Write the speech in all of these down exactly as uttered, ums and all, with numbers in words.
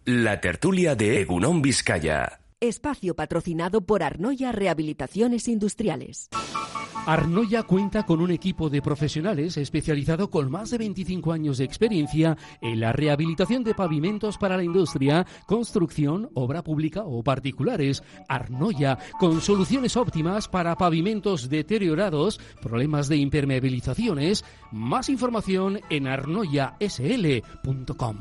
La tertulia de Egunon Vizcaya. Espacio patrocinado por Arnoia Rehabilitaciones Industriales. Arnoia cuenta con un equipo de profesionales especializado con más de veinticinco años de experiencia en la rehabilitación de pavimentos para la industria, construcción, obra pública o particulares. Arnoia, con soluciones óptimas para pavimentos deteriorados, problemas de impermeabilizaciones. Más información en arnoia s l punto com.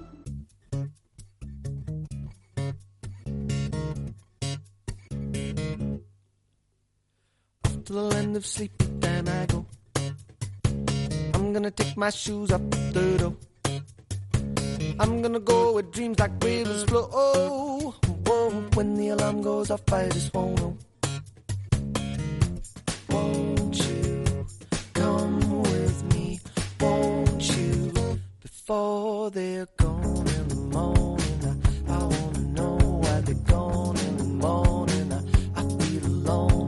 To the land of sleep, then I go. I'm gonna take my shoes up the door. I'm gonna go where dreams like rivers flow. Oh, whoa, when the alarm goes off, I just won't know. Won't you come with me? Won't you? Before they're gone in the morning, I, I wanna know why they're gone in the morning. I, I feel alone.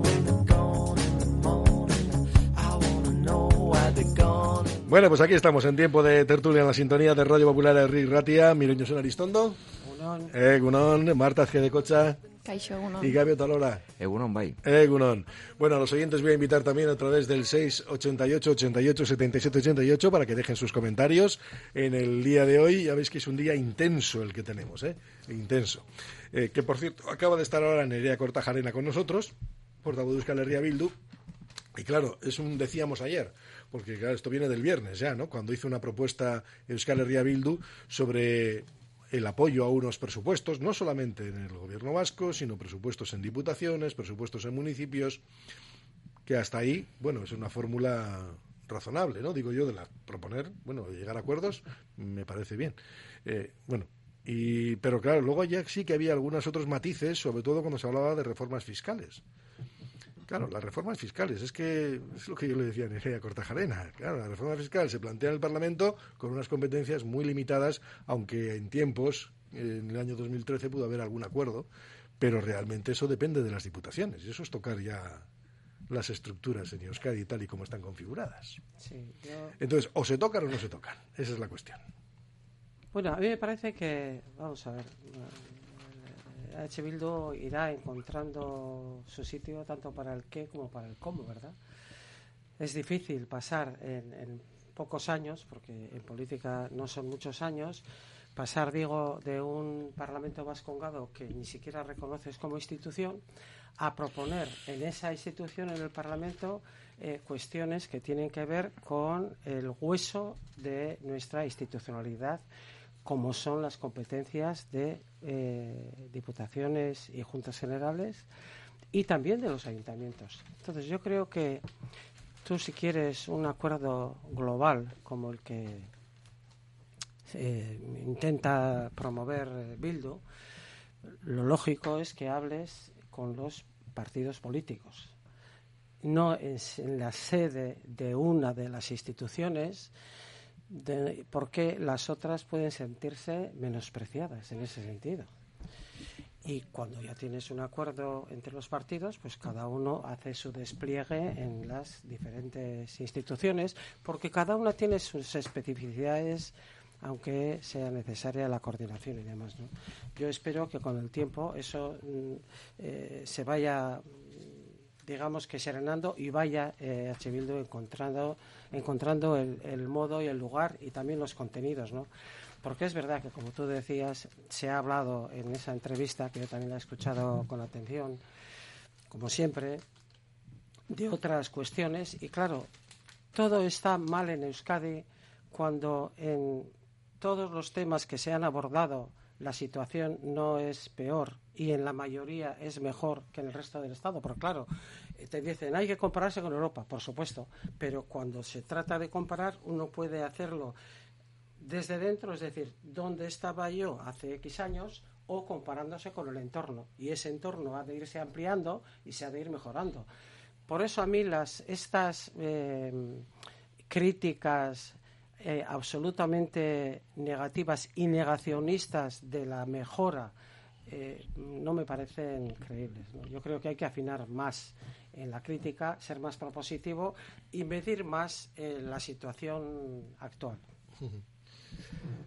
Bueno, pues aquí estamos en tiempo de tertulia en la sintonía de Radio Popular Herri Ratia. Mireño Son Aristondo. Egunon. Egunon. Marta Azquedecocha. Kaixo, Egunon. Y Gabi Otalora. Egunon, bai. Egunon. Bueno, a los oyentes voy a invitar también a través del seis ochenta y ocho, ochenta y ocho, setenta y siete, ochenta y ocho para que dejen sus comentarios en el día de hoy. Ya veis que es un día intenso el que tenemos, ¿eh? Intenso. Eh, que, por cierto, acaba de estar ahora Nerea Kortajarena con nosotros, portavoz de Euskal Herria Bildu. Y claro, es un decíamos ayer, porque claro, esto viene del viernes ya, ¿no? Cuando hizo una propuesta Euskal Herria Bildu sobre el apoyo a unos presupuestos, no solamente en el gobierno vasco, sino presupuestos en diputaciones, presupuestos en municipios, que hasta ahí, bueno, es una fórmula razonable, ¿no? Digo yo, de la proponer, bueno, de llegar a acuerdos, me parece bien. Eh, bueno, y pero claro, luego ya sí que había algunos otros matices, sobre todo cuando se hablaba de reformas fiscales. Claro, las reformas fiscales, es que es lo que yo le decía a Nerea Kortajarena. Claro, la reforma fiscal se plantea en el Parlamento con unas competencias muy limitadas, aunque en tiempos, en el año dos mil trece pudo haber algún acuerdo, pero realmente eso depende de las diputaciones, y eso es tocar ya las estructuras en Euskadi tal y como están configuradas. Sí, yo... Entonces, o se tocan o no se tocan, esa es la cuestión. Bueno, a mí me parece que, vamos a ver... H. Bildu irá encontrando su sitio tanto para el qué como para el cómo, ¿verdad? Es difícil pasar en, en pocos años, porque en política no son muchos años, pasar, digo, de un Parlamento vascongado que ni siquiera reconoces como institución a proponer en esa institución, en el Parlamento, eh, cuestiones que tienen que ver con el hueso de nuestra institucionalidad, como son las competencias de eh, diputaciones y juntas generales y también de los ayuntamientos. Entonces yo creo que tú, si quieres un acuerdo global como el que eh, intenta promover Bildu, lo lógico es que hables con los partidos políticos. No es en la sede de una de las instituciones, De, porque las otras pueden sentirse menospreciadas en ese sentido. Y cuando ya tienes un acuerdo entre los partidos, pues cada uno hace su despliegue en las diferentes instituciones, porque cada una tiene sus especificidades, aunque sea necesaria la coordinación y demás, ¿no? Yo espero que con el tiempo eso eh, se vaya, digamos que serenando, y vaya eh, H. Bildu encontrando encontrando el, el modo y el lugar y también los contenidos, ¿no? Porque es verdad que, como tú decías, se ha hablado en esa entrevista, que yo también la he escuchado con atención, como siempre, de otras cuestiones, y claro, todo está mal en Euskadi cuando en todos los temas que se han abordado la situación no es peor y en la mayoría es mejor que en el resto del Estado. Porque claro, te dicen hay que compararse con Europa, por supuesto, pero cuando se trata de comparar uno puede hacerlo desde dentro, es decir, ¿dónde estaba yo hace X años? O comparándose con el entorno, y ese entorno ha de irse ampliando y se ha de ir mejorando. Por eso a mí las estas eh, críticas Eh, absolutamente negativas y negacionistas de la mejora eh, no me parecen creíbles, ¿no? Yo creo que hay que afinar más en la crítica, ser más propositivo y medir más eh, la situación actual.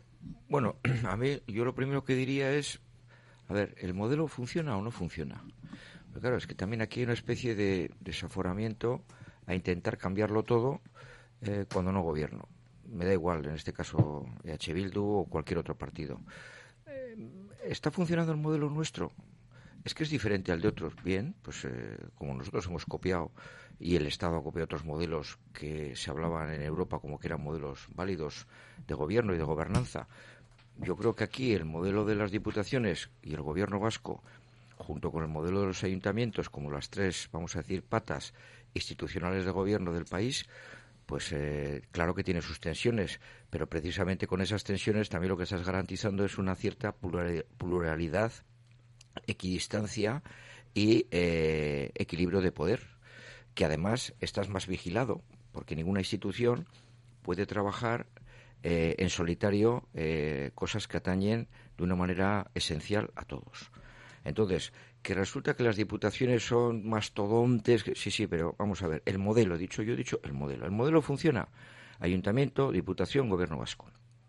Bueno, a mí yo lo primero que diría es, a ver, ¿el modelo funciona o no funciona? Pero claro, es que también aquí hay una especie de desaforamiento a intentar cambiarlo todo eh, cuando no gobierno. Me da igual, en este caso E H Bildu o cualquier otro partido. Eh, ¿Está funcionando el modelo nuestro? Es que es diferente al de otros. Bien, pues eh, como nosotros hemos copiado y el Estado ha copiado otros modelos que se hablaban en Europa como que eran modelos válidos de gobierno y de gobernanza. Yo creo que aquí el modelo de las diputaciones y el gobierno vasco, junto con el modelo de los ayuntamientos, como las tres, vamos a decir, patas institucionales de gobierno del país, pues eh, claro que tiene sus tensiones, pero precisamente con esas tensiones también lo que estás garantizando es una cierta pluralidad, equidistancia y eh, equilibrio de poder, que además estás más vigilado, porque ninguna institución puede trabajar eh, en solitario eh, cosas que atañen de una manera esencial a todos. Entonces, que resulta que las diputaciones son mastodontes, que, sí, sí, pero vamos a ver, el modelo, he dicho yo, he dicho el modelo. El modelo funciona, ayuntamiento, diputación, gobierno vasco.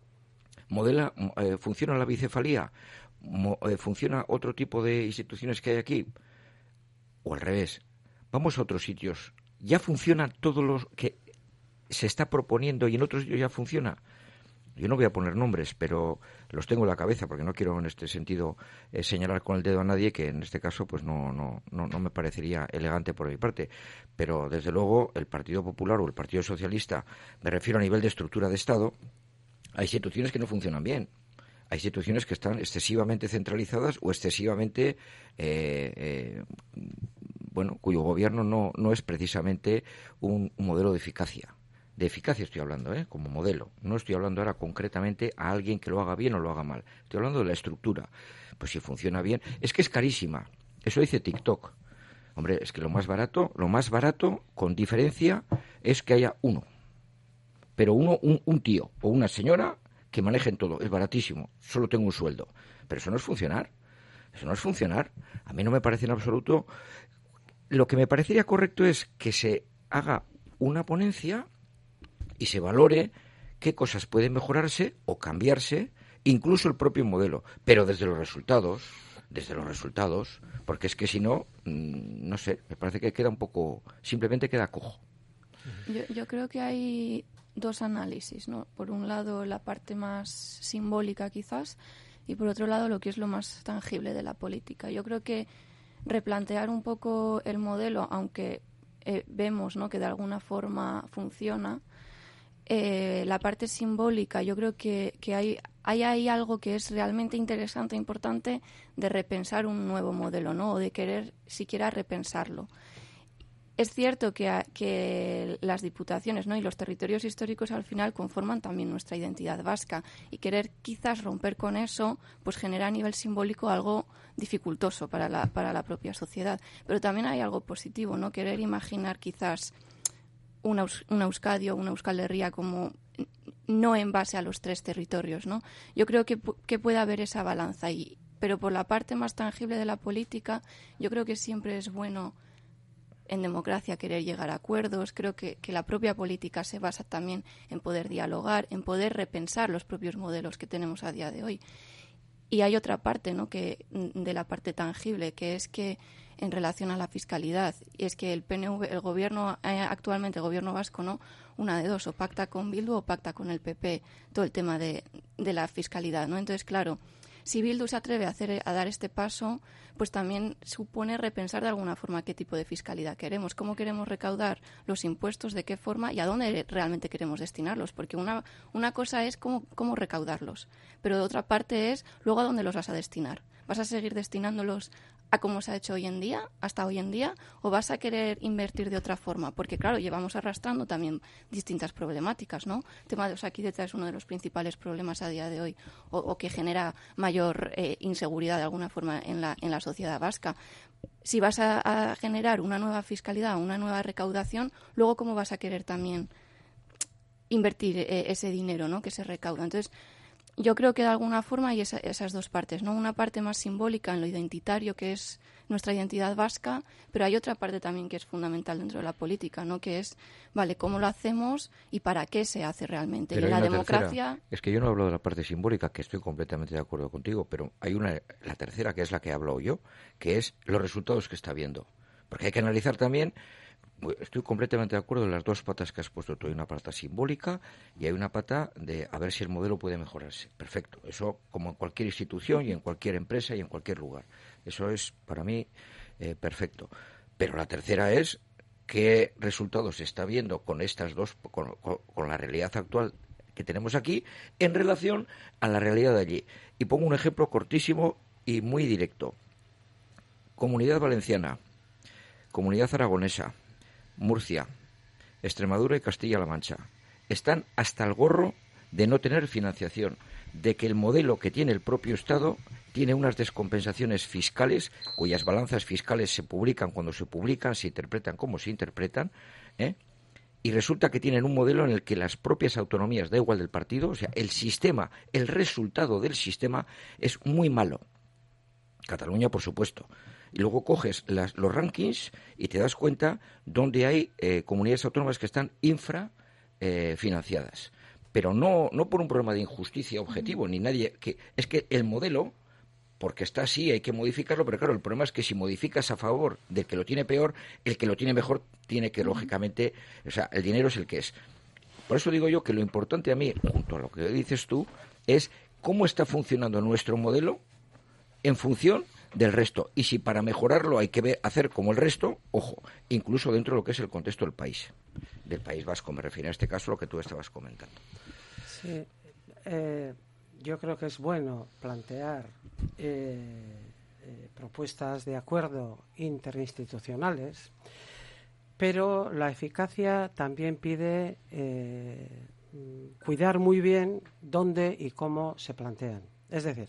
Modela, eh, ¿funciona la bicefalía? Mo, eh, ¿Funciona otro tipo de instituciones que hay aquí? O al revés, vamos a otros sitios. ¿Ya funciona todo lo que se está proponiendo y en otros sitios ya funciona? Yo no voy a poner nombres, pero los tengo en la cabeza porque no quiero en este sentido eh, señalar con el dedo a nadie, que en este caso pues no, no, no, no me parecería elegante por mi parte. Pero desde luego el Partido Popular o el Partido Socialista, me refiero a nivel de estructura de Estado, hay instituciones que no funcionan bien. Hay instituciones que están excesivamente centralizadas o excesivamente, eh, eh, bueno, cuyo gobierno no, no es precisamente un, un modelo de eficacia. De eficacia estoy hablando, ¿eh? Como modelo. No estoy hablando ahora concretamente a alguien que lo haga bien o lo haga mal. Estoy hablando de la estructura. Pues si funciona bien, es que es carísima. Eso dice TikTok. Hombre, es que lo más barato, lo más barato, con diferencia, es que haya uno. Pero uno, un, un tío o una señora que manejen todo. Es baratísimo. Solo tengo un sueldo. Pero eso no es funcionar. Eso no es funcionar. A mí no me parece en absoluto. Lo que me parecería correcto es que se haga una ponencia y se valore qué cosas pueden mejorarse o cambiarse, incluso el propio modelo, pero desde los resultados, desde los resultados, porque es que si no, no sé, me parece que queda un poco, simplemente queda cojo. Yo, yo creo que hay dos análisis, ¿no? Por un lado la parte más simbólica quizás y por otro lado lo que es lo más tangible de la política. Yo creo que replantear un poco el modelo, aunque eh, vemos, ¿no?, que de alguna forma funciona. Eh, la parte simbólica, yo creo que, que hay, hay ahí algo que es realmente interesante e importante de repensar un nuevo modelo, ¿no? O de querer siquiera repensarlo. Es cierto que, a, que las diputaciones, ¿no?, y los territorios históricos al final conforman también nuestra identidad vasca y querer quizás romper con eso pues genera a nivel simbólico algo dificultoso para la, para la propia sociedad. Pero también hay algo positivo, ¿no? Querer imaginar quizás una, una Euskadi o una Euskal Herria como no en base a los tres territorios, ¿no? Yo creo que, que puede haber esa balanza, y, pero por la parte más tangible de la política, yo creo que siempre es bueno en democracia querer llegar a acuerdos. Creo que, que la propia política se basa también en poder dialogar, en poder repensar los propios modelos que tenemos a día de hoy. Y hay otra parte, ¿no?, que de la parte tangible, que es que en relación a la fiscalidad, y es que el P N V, el gobierno eh, actualmente, el gobierno vasco, ¿no?, una de dos, o pacta con Bildu o pacta con el P P, todo el tema de, de la fiscalidad, ¿no? Entonces, claro, si Bildu se atreve a, hacer, a dar este paso, pues también supone repensar de alguna forma qué tipo de fiscalidad queremos, cómo queremos recaudar los impuestos, de qué forma y a dónde realmente queremos destinarlos. Porque una, una cosa es cómo, cómo recaudarlos, pero de otra parte es luego a dónde los vas a destinar. ¿Vas a seguir destinándolos a cómo se ha hecho hoy en día, hasta hoy en día, o vas a querer invertir de otra forma? Porque, claro, llevamos arrastrando también distintas problemáticas, ¿no? El tema de Osakidetza es uno de los principales problemas a día de hoy, o, o que genera mayor eh, inseguridad de alguna forma en la, en la sociedad vasca. Si vas a, a generar una nueva fiscalidad, una nueva recaudación, luego cómo vas a querer también invertir eh, ese dinero, ¿no?, que se recauda. Entonces, yo creo que de alguna forma hay esa, esas dos partes, ¿no? Una parte más simbólica en lo identitario, que es nuestra identidad vasca, pero hay otra parte también que es fundamental dentro de la política, ¿no? Que es, vale, ¿cómo lo hacemos y para qué se hace realmente? Pero y en hay la una democracia... tercera. Es que yo no hablo de la parte simbólica, que estoy completamente de acuerdo contigo, pero hay una, la tercera, que es la que hablo yo, que es los resultados que está viendo. Porque hay que analizar también... Estoy completamente de acuerdo en las dos patas que has puesto tú. Hay una pata simbólica y hay una pata de a ver si el modelo puede mejorarse. Perfecto. Eso como en cualquier institución y en cualquier empresa y en cualquier lugar. Eso es, para mí, eh, perfecto. Pero la tercera es qué resultados se está viendo con estas dos, con, con, con la realidad actual que tenemos aquí en relación a la realidad de allí. Y pongo un ejemplo cortísimo y muy directo. Comunidad Valenciana, Comunidad Aragonesa, Murcia, Extremadura y Castilla-La Mancha están hasta el gorro de no tener financiación, de que el modelo que tiene el propio Estado tiene unas descompensaciones fiscales, cuyas balanzas fiscales se publican cuando se publican, se interpretan como se interpretan, ¿eh? Y resulta que tienen un modelo en el que las propias autonomías, da igual del partido, o sea, el sistema, el resultado del sistema es muy malo. Cataluña, por supuesto. Y luego coges las, los rankings y te das cuenta donde hay eh, comunidades autónomas que están infrafinanciadas. Eh, Pero no, no por un problema de injusticia objetivo, ni nadie... que Es que el modelo, porque está así, hay que modificarlo, pero claro, el problema es que si modificas a favor del que lo tiene peor, el que lo tiene mejor tiene que, lógicamente... O sea, el dinero es el que es. Por eso digo yo que lo importante a mí, junto a lo que dices tú, es cómo está funcionando nuestro modelo en función del resto. Y si para mejorarlo hay que ver, hacer como el resto, ojo, incluso dentro de lo que es el contexto del país, del País Vasco, me refiero a este caso a lo que tú estabas comentando. Sí, eh, yo creo que es bueno plantear eh, eh, propuestas de acuerdo interinstitucionales, pero la eficacia también pide eh, cuidar muy bien dónde y cómo se plantean. Es decir,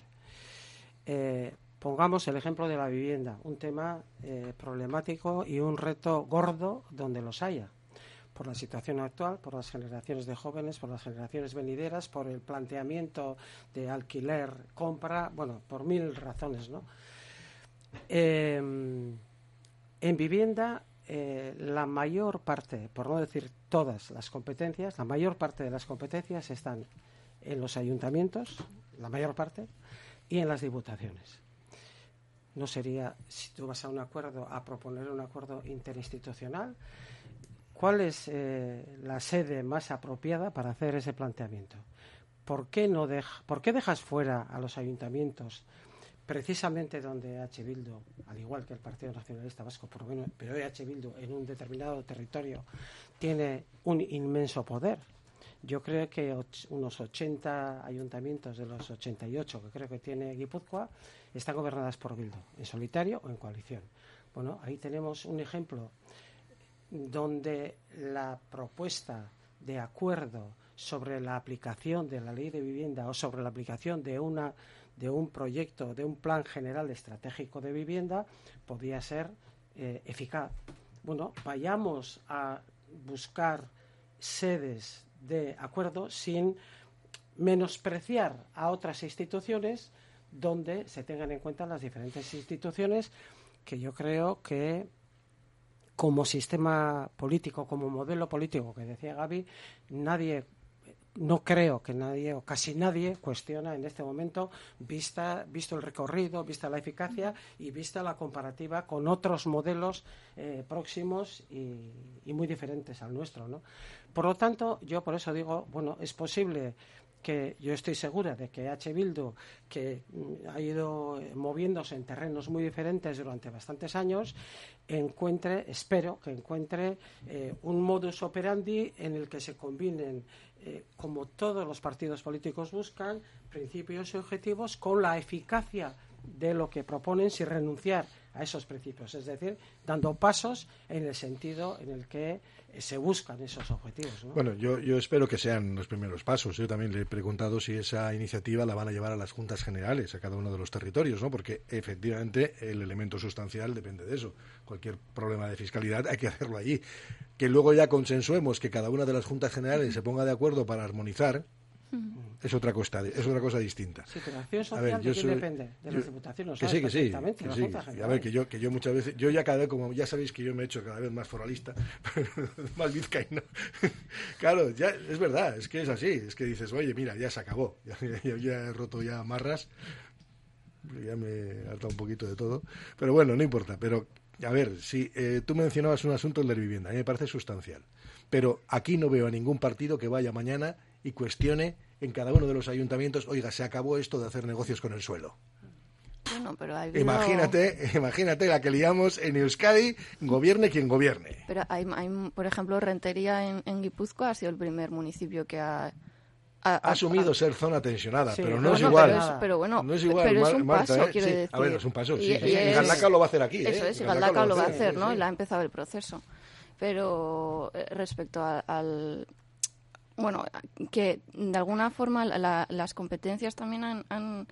eh, pongamos el ejemplo de la vivienda, un tema eh, problemático y un reto gordo donde los haya, por la situación actual, por las generaciones de jóvenes, por las generaciones venideras, por el planteamiento de alquiler, compra, bueno, por mil razones, ¿no? Eh, en vivienda, eh, la mayor parte, por no decir todas las competencias, la mayor parte de las competencias están en los ayuntamientos, la mayor parte, y en las diputaciones. No sería, si tú vas a un acuerdo, a proponer un acuerdo interinstitucional, ¿cuál es eh, la sede más apropiada para hacer ese planteamiento? ¿Por qué, no deja, ¿Por qué dejas fuera a los ayuntamientos, precisamente donde H. Bildu, al igual que el Partido Nacionalista Vasco, por lo menos, pero H. Bildu en un determinado territorio tiene un inmenso poder? Yo creo que och- unos ochenta ayuntamientos de los ochenta y ocho que creo que tiene Guipúzcoa están gobernadas por Bildu, en solitario o en coalición. Bueno, ahí tenemos un ejemplo donde la propuesta de acuerdo sobre la aplicación de la ley de vivienda o sobre la aplicación de una de un proyecto, de un plan general estratégico de vivienda podría ser eh, eficaz. Bueno, vayamos a buscar sedes de acuerdo sin menospreciar a otras instituciones donde se tengan en cuenta las diferentes instituciones que yo creo que como sistema político, como modelo político que decía Gaby, nadie, no creo que nadie o casi nadie cuestiona en este momento, vista, visto el recorrido, vista la eficacia y vista la comparativa con otros modelos eh, próximos y, y muy diferentes al nuestro, ¿no? Por lo tanto, yo por eso digo, bueno, es posible que yo estoy segura de que H. Bildu, que ha ido moviéndose en terrenos muy diferentes durante bastantes años, encuentre, espero que encuentre eh, un modus operandi en el que se combinen, eh, como todos los partidos políticos buscan, principios y objetivos con la eficacia de lo que proponen sin renunciar a esos principios, es decir, dando pasos en el sentido en el que se buscan esos objetivos, ¿no? Bueno, yo, yo espero que sean los primeros pasos. Yo también le he preguntado si esa iniciativa la van a llevar a las juntas generales, a cada uno de los territorios, ¿no? Porque efectivamente el elemento sustancial depende de eso. Cualquier problema de fiscalidad hay que hacerlo allí. Que luego ya consensuemos que cada una de las juntas generales se ponga de acuerdo para armonizar, Es otra cosa, es otra cosa distinta. Sí, pero la acción social, A ver, ¿de yo quién soy- depende? De yo- las diputaciones. Que lo sí, sabes que sí, perfectamente, que las sí. Juntas A ver, Generales. que yo, que yo muchas veces, yo ya cada vez, como ya sabéis que yo me he hecho cada vez más foralista, más vizcaíno. Claro, ya es verdad, es que es así, es que dices, oye, mira, ya se acabó, ya, ya- ya he roto ya amarras, ya me he hartado un poquito de todo, pero bueno, no importa, pero a ver, si eh, tú mencionabas un asunto, el de la vivienda, a mí me parece sustancial, pero aquí no veo a ningún partido que vaya mañana y cuestione en cada uno de los ayuntamientos, oiga, se acabó esto de hacer negocios con el suelo. Bueno, pero ha habido- Imagínate, imagínate la que liamos en Euskadi, gobierne quien gobierne. Pero hay, hay, por ejemplo, Rentería en, en Guipúzcoa ha sido el primer municipio que ha... Ha, Ha asumido ser zona tensionada, Sí, pero no bueno, es Bueno, igual. Pero, es, pero bueno, no es igual, pero es Mar- un Marta, paso, ¿eh? quiero Sí, decir. a ver, es un paso, sí, Y- sí, y sí. es- Galdacao lo va a hacer aquí, ¿eh? Eso es, y Galdacao Galdacao lo lo va a hace, hacer, ¿no? sí. Y la ha empezado el proceso. Pero eh, respecto a- al... Bueno, que de alguna forma la- la- las competencias también han, han...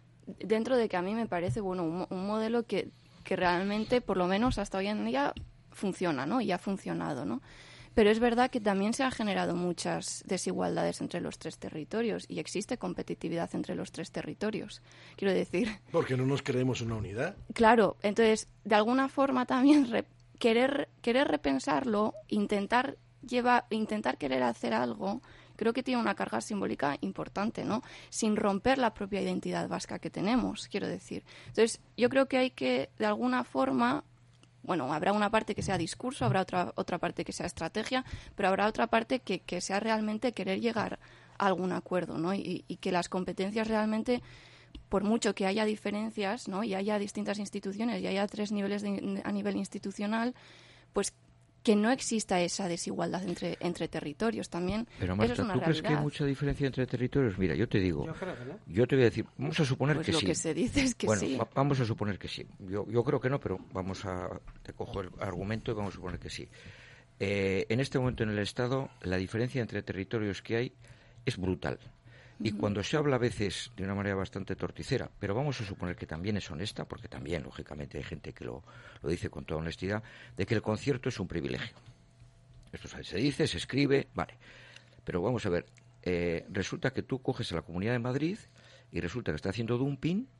Dentro de que a mí me parece, bueno, un, mo- un modelo que, que realmente, por lo menos hasta hoy en día, funciona, ¿no? Y ha funcionado, ¿no? Pero es verdad que también se han generado muchas desigualdades entre los tres territorios y existe competitividad entre los tres territorios. Quiero decir, Porque no nos creemos una unidad. claro, entonces, de alguna forma también re- querer, querer repensarlo, intentar llevar, intentar querer hacer algo, creo que tiene una carga simbólica importante, ¿no? Sin romper la propia identidad vasca que tenemos, quiero decir. Entonces, yo creo que hay que, de alguna forma, bueno, habrá una parte que sea discurso, habrá otra otra parte que sea estrategia, pero habrá otra parte que, que sea realmente querer llegar a algún acuerdo, ¿no? Y, y que las competencias realmente, por mucho que haya diferencias, ¿no? Y haya distintas instituciones y haya tres niveles de- a nivel institucional, pues que no exista esa desigualdad entre, entre territorios también. Pero Eso Marta, es una ¿tú crees que hay realidad. mucha diferencia entre territorios? Mira, yo te digo, Yo creo que no. yo te voy a decir, vamos a suponer Pues que lo sí. que se dice es que bueno, sí. va- vamos a suponer que sí. Yo, yo creo que no, pero vamos a, te cojo el argumento y vamos a suponer que sí. Eh, en este momento en el Estado, la diferencia entre territorios que hay es brutal. Y cuando se habla a veces de una manera bastante torticera, pero vamos a suponer que también es honesta, porque también, lógicamente, hay gente que lo, lo dice con toda honestidad, de que el concierto es un privilegio. Esto se dice, se escribe, vale. Pero vamos a ver, eh, resulta que tú coges a la Comunidad de Madrid y resulta que está haciendo dumping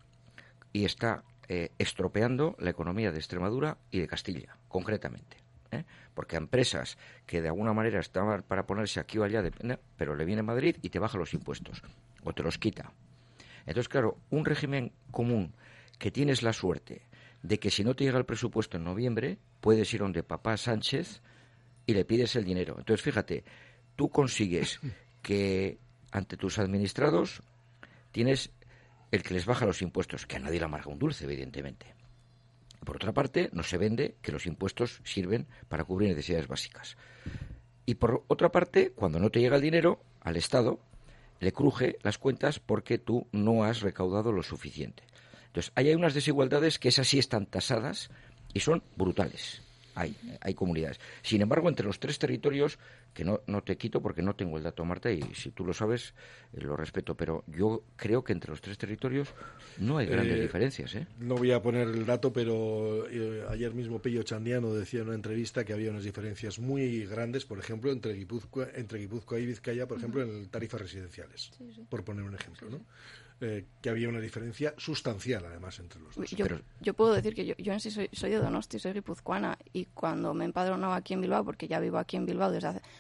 y está eh, estropeando la economía de Extremadura y de Castilla, concretamente. ¿eh? Porque a empresas que de alguna manera estaban para ponerse aquí o allá, de, no, pero le viene Madrid y te baja los impuestos o te los quita. Entonces, claro, un régimen común que tienes la suerte de que si no te llega el presupuesto en noviembre, puedes ir donde papá Sánchez y le pides el dinero. Entonces, fíjate, tú consigues que ante tus administrados tienes el que les baja los impuestos, que a nadie le amarga un dulce, evidentemente. Por otra parte, no se vende que los impuestos sirven para cubrir necesidades básicas. Y por otra parte, cuando no te llega el dinero, al Estado le cruje las cuentas porque tú no has recaudado lo suficiente. Entonces, ahí hay unas desigualdades que esas sí están tasadas y son brutales. Hay, hay comunidades. Sin embargo, entre los tres territorios, que no, no te quito porque no tengo el dato, Marta, y si tú lo sabes, eh, lo respeto, pero yo creo que entre los tres territorios no hay grandes Eh, diferencias, ¿eh? No voy a poner el dato, pero eh, ayer mismo Pello Chandiano decía en una entrevista que había unas diferencias muy grandes, por ejemplo, entre Guipúzcoa, entre Guipúzcoa y Vizcaya, por ejemplo, en tarifas residenciales, Sí, sí. por poner un ejemplo, ¿no? Eh, que había una diferencia sustancial, además, entre los dos. Yo, Pero- yo puedo decir que yo, yo en sí soy, soy de Donosti, soy guipuzcoana, y cuando me empadronaba aquí en Bilbao, porque ya vivo aquí en Bilbao desde hace...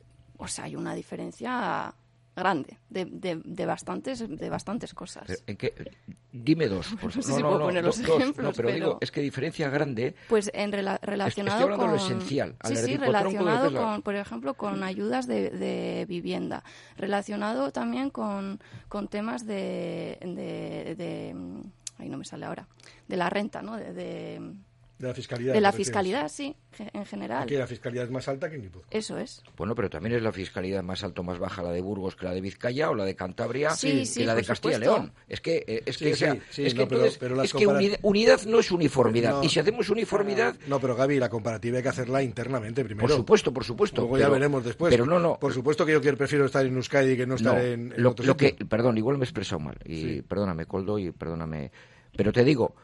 O sea, hay una diferencia grande de, de, de bastantes de bastantes cosas. Pero, ¿en qué? Dime dos. Por No sé no, si no, puedo no, poner do- los dos. ejemplos, No, pero, pero- digo, es que diferencia grande. Pues en rela- relacionado Estoy hablando con... de lo esencial, al Sí, sí, erdico tronco de lo que relacionado es la- con, por ejemplo, con ayudas de, de vivienda. Relacionado también con, con temas de, de, de... Ahí no me sale ahora. De la renta, ¿no? De, de, De la fiscalidad. de la ¿te refieres? fiscalidad, sí, ge- en general. Aquí la fiscalidad es más alta que en Guipúzcoa. Eso es. Bueno, pero también es la fiscalidad más alta o más baja la de Burgos que la de Vizcaya o la de Cantabria Sí, que sí, la de por Castilla y supuesto. León. Es que, eh, es Sí, que, o sea, sí, sí, es que, no, pero- entonces, pero las es que compara- unidad, unidad no es uniformidad. No. Y si hacemos uniformidad, No, pero Gaby, la comparativa hay que hacerla internamente primero. por supuesto, por supuesto. Luego pero, ya veremos después. Pero no, no. Por supuesto que yo quiero, prefiero estar en Euskadi que no estar No, en, en lo, otro lo que, sitio. perdón, igual me he expresado mal. Y Sí. perdóname, Coldo, y perdóname. Pero te digo,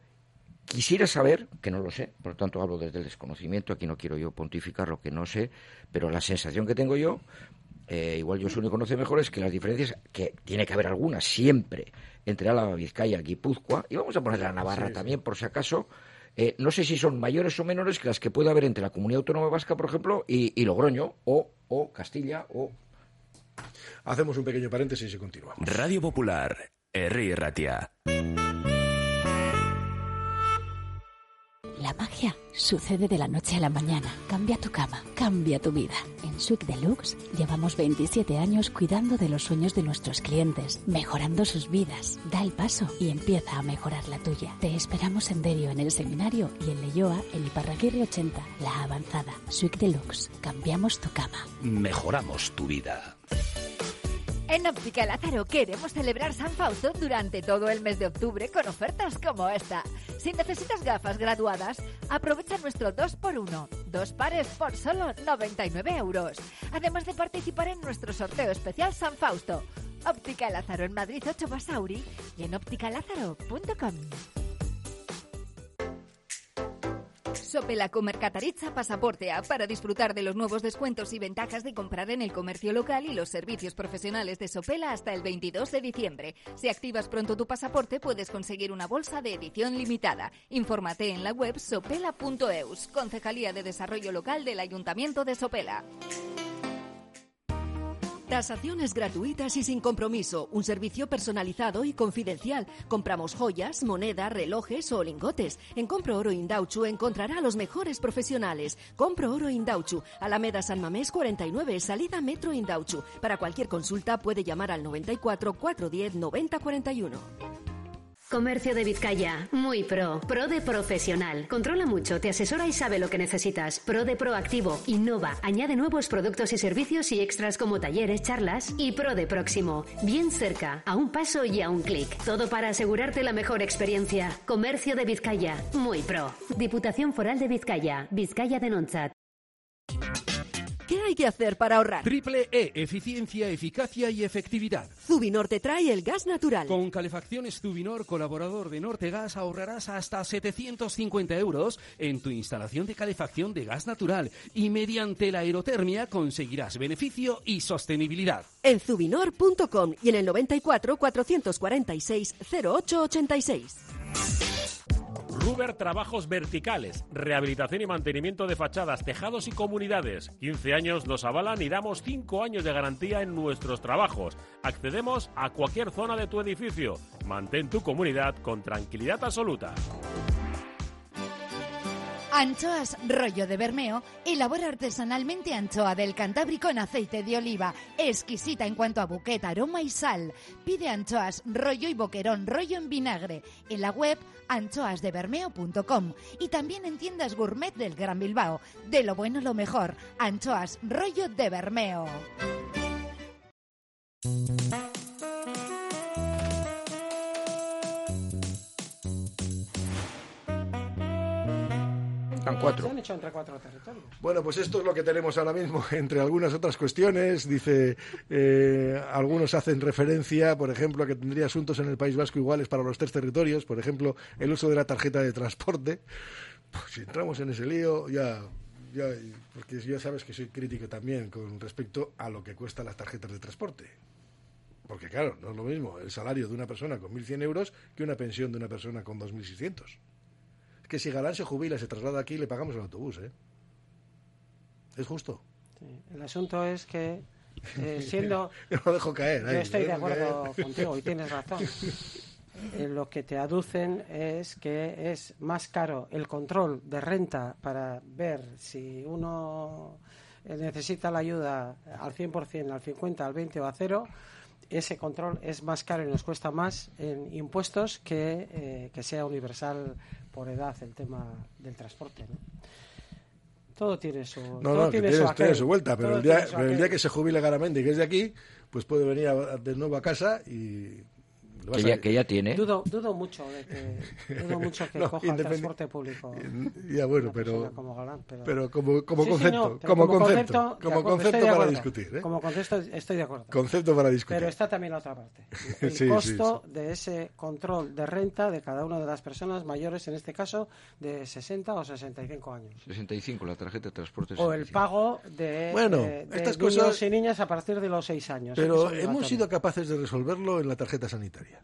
quisiera saber, que no lo sé, por lo tanto hablo desde el desconocimiento, aquí no quiero yo pontificar lo que no sé, pero la sensación que tengo yo eh, igual Josune conoce mejor, es que las diferencias, que tiene que haber algunas siempre, entre Álava, Vizcaya, Guipúzcoa, y vamos a poner la Navarra sí, también, sí. por si acaso, eh, no sé si son mayores o menores que las que puede haber entre la Comunidad Autónoma Vasca, por ejemplo, y, y Logroño, o, o Castilla, o... Hacemos un pequeño paréntesis y continuamos. Radio Popular, Herri Ratia. La magia sucede de la noche a la mañana. Cambia tu cama, cambia tu vida. En Suite Deluxe llevamos veintisiete años cuidando de los sueños de nuestros clientes, mejorando sus vidas. Da el paso y empieza a mejorar la tuya. Te esperamos en Derio, en el Seminario, y en Leioa, en Iparraguirre ochenta, La Avanzada. Suite Deluxe. Cambiamos tu cama. Mejoramos tu vida. En Óptica Lázaro queremos celebrar San Fausto durante todo el mes de octubre con ofertas como esta. Si necesitas gafas graduadas, aprovecha nuestro dos por uno. Dos pares por solo noventa y nueve euros. Además de participar en nuestro sorteo especial San Fausto. Óptica Lázaro en Madrid ocho Basauri y en óptica lázaro punto com. Sopela Mercataritza Pasaporte A para disfrutar de los nuevos descuentos y ventajas de comprar en el comercio local y los servicios profesionales de Sopela hasta el veintidós de diciembre. Si activas pronto tu pasaporte puedes conseguir una bolsa de edición limitada. Infórmate en la web sopela punto eus, Concejalía de Desarrollo Local del Ayuntamiento de Sopela. Tasaciones gratuitas y sin compromiso. Un servicio personalizado y confidencial. Compramos joyas, moneda, relojes o lingotes. En Compro Oro Indauchu encontrará a los mejores profesionales. Compro Oro Indauchu, Alameda San Mamés cuarenta y nueve, salida Metro Indauchu. Para cualquier consulta puede llamar al noventa y cuatro, cuatrocientos diez, noventa cuarenta y uno. Comercio de Vizcaya, muy pro, pro de profesional. Controla mucho, te asesora y sabe lo que necesitas. Pro de proactivo, innova, añade nuevos productos y servicios y extras como talleres, charlas. Y pro de próximo, bien cerca, a un paso y a un clic. Todo para asegurarte la mejor experiencia. Comercio de Vizcaya, muy pro. Diputación Foral de Vizcaya, Vizcaya de Nontzat. ¿Qué hay que hacer para ahorrar? Triple E, eficiencia, eficacia y efectividad. Zubinor te trae el gas natural. Con Calefacciones Zubinor, colaborador de Nortegas, ahorrarás hasta setecientos cincuenta euros en tu instalación de calefacción de gas natural y mediante la aerotermia conseguirás beneficio y sostenibilidad. En zubinor punto com y en el noventa y cuatro, cuatrocientos cuarenta y seis, cero ocho ochenta y seis. Ruber Trabajos Verticales, rehabilitación y mantenimiento de fachadas, tejados y comunidades. quince años nos avalan y damos cinco años de garantía en nuestros trabajos. Accedemos a cualquier zona de tu edificio. Mantén tu comunidad con tranquilidad absoluta. Anchoas Rollo de Bermeo elabora artesanalmente anchoa del Cantábrico en aceite de oliva, exquisita en cuanto a buquet, aroma y sal. Pide anchoas Rollo y boquerón Rollo en vinagre en la web anchoas de bermeo punto com y también en tiendas gourmet del Gran Bilbao. De lo bueno lo mejor, Anchoas Rollo de Bermeo. Cuatro. Se han hecho entre cuatro territorios. Bueno, pues esto es lo que tenemos ahora mismo, entre algunas otras cuestiones. Dice, eh, algunos hacen referencia, por ejemplo, a que tendría asuntos en el País Vasco iguales para los tres territorios, por ejemplo, el uso de la tarjeta de transporte. Pues si entramos en ese lío, ya, ya, porque ya sabes que soy crítico también con respecto a lo que cuestan las tarjetas de transporte. Porque claro, no es lo mismo el salario de una persona con mil cien euros que una pensión de una persona con dos mil seiscientos. Que si Galán se jubila y se traslada aquí, le pagamos el autobús, ¿eh? Es justo. Sí, el asunto es que, eh, siendo... Yo lo dejo caer. Yo ahí, estoy de acuerdo caer. contigo y tienes razón. Eh, lo que te aducen es que es más caro el control de renta para ver si uno necesita la ayuda al cien por ciento, al cincuenta por ciento, al veinte por ciento o a cero. Ese control es más caro y nos cuesta más en impuestos que, eh, que sea universal por edad el tema del transporte, ¿no? Todo tiene su No, todo no, tiene, que tiene, su tiene su vuelta, pero el, día, pero el día aquel. que se jubile Garamendi, que es de aquí, pues puede venir a, de nuevo a casa y Que ya, que ya tiene. Dudo, dudo mucho de que, dudo mucho que No, coja el independ- transporte público. Ya bueno, una pero, persona como Galán, pero, pero como, como Sí, sí, concepto, no, pero como, como concepto, concepto, de como acuerdo, concepto estoy de para acuerdo. discutir, ¿eh? Como concepto estoy de acuerdo. Concepto para discutir. Pero está también la otra parte. El Sí, sí, costo de ese control de renta de cada una de las personas mayores, en este caso, de sesenta o sesenta y cinco años. sesenta y cinco, la tarjeta de transporte. O el pago de, Bueno, de, de estas niños cosas- y niñas a partir de los seis años. Pero que es hemos obligatorio. sido capaces de resolverlo en la tarjeta sanitaria,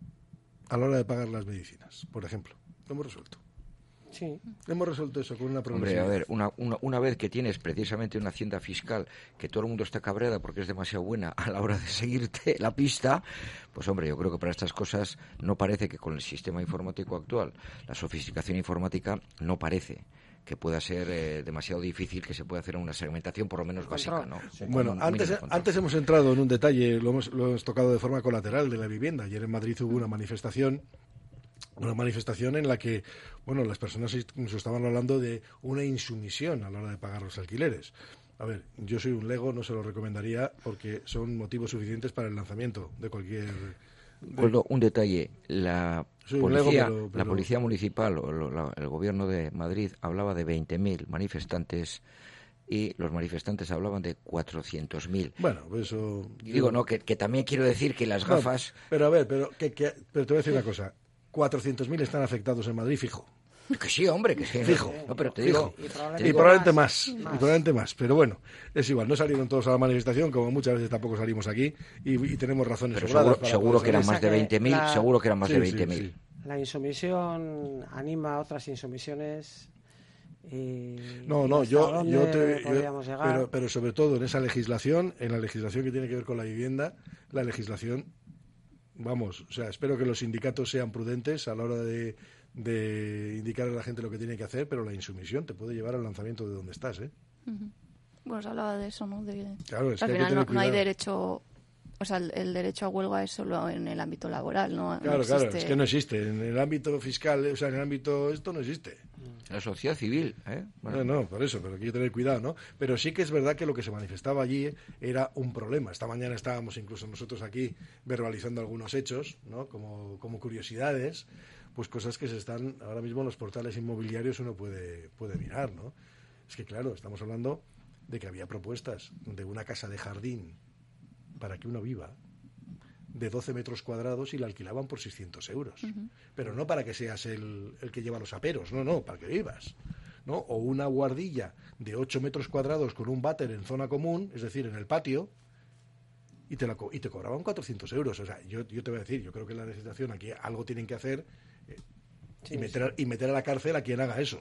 a la hora de pagar las medicinas, por ejemplo. Lo hemos resuelto. Sí. Hemos resuelto eso con una Hombre, progresividad. a ver, una, una, una vez que tienes precisamente una hacienda fiscal que todo el mundo está cabreada porque es demasiado buena a la hora de seguirte la pista, pues hombre, yo creo que para estas cosas no parece que con el sistema informático actual, la sofisticación informática no parece que pueda ser eh, demasiado difícil que se pueda hacer una segmentación por lo menos básica, ¿no? O Bueno, con un antes, mínimo control. antes hemos entrado en un detalle, lo hemos, lo hemos tocado de forma colateral de la vivienda. Ayer en Madrid hubo una manifestación, una manifestación en la que, bueno, las personas incluso estaban hablando de una insumisión a la hora de pagar los alquileres. A ver, yo soy un lego, no se lo recomendaría porque son motivos suficientes para el lanzamiento de cualquier... de- Coldo, un detalle, la Soy un lego, policía, pero- la pero- policía municipal o lo- la- el gobierno de Madrid hablaba de veinte mil manifestantes y los manifestantes hablaban de cuatrocientos mil. Bueno, pues eso... Y digo, no, que, que también quiero decir que las No, gafas... pero a ver, pero, que, que- pero te voy a decir una cosa. cuatrocientos mil están afectados en Madrid, fijo. Que sí, hombre, que sí. Fijo. No, pero te Fijo. digo... Y Y probablemente, probablemente más, más, más. y probablemente más, pero bueno, es igual, no salieron todos a la manifestación, como muchas veces tampoco salimos aquí, y, y tenemos razones Pero sobradas seguro, para seguro poder que eran salir. más de que veinte mil, la- seguro que eran más Sí, de sí, veinte mil. sí. La insumisión anima a otras insumisión y No, no, hasta yo, dónde yo te... yo- podríamos llegar. pero, pero sobre todo en esa legislación, en la legislación que tiene que ver con la vivienda, la legislación, vamos, o sea, espero que los sindicatos sean prudentes a la hora de, de indicar a la gente lo que tiene que hacer, pero la insumisión te puede llevar al lanzamiento de donde estás, ¿eh? Ujú. Bueno, se hablaba de eso, ¿no? De, Claro, es al que hay que final no, tener no hay cuidado. derecho, o sea, el, el derecho a huelga es solo en el ámbito laboral, ¿no? Claro, no claro, existe- es que no existe. En el ámbito fiscal, o sea, en el ámbito esto no existe. La sociedad civil, ¿eh? Bueno. No, no, por eso, pero hay que tener cuidado, ¿no? Pero sí que es verdad que lo que se manifestaba allí era un problema. Esta mañana estábamos incluso nosotros aquí verbalizando algunos hechos, ¿no? Como, como curiosidades, pues cosas que se están ahora mismo en los portales inmobiliarios uno puede, puede mirar, ¿no? Es que claro, estamos hablando de que había propuestas de una casa de jardín para que uno viva de doce metros cuadrados y la alquilaban por seiscientos euros. Ujú. Pero no para que seas el, el que lleva los aperos, no, no, para que vivas, ¿no? O una guardilla de ocho metros cuadrados con un váter en zona común, es decir, en el patio, y te, la, co- y te cobraban cuatrocientos euros. O sea, yo, yo te voy a decir, yo creo que la legislación aquí algo tienen que hacer eh, Sí, y, meter, a- y meter a la cárcel a quien haga eso.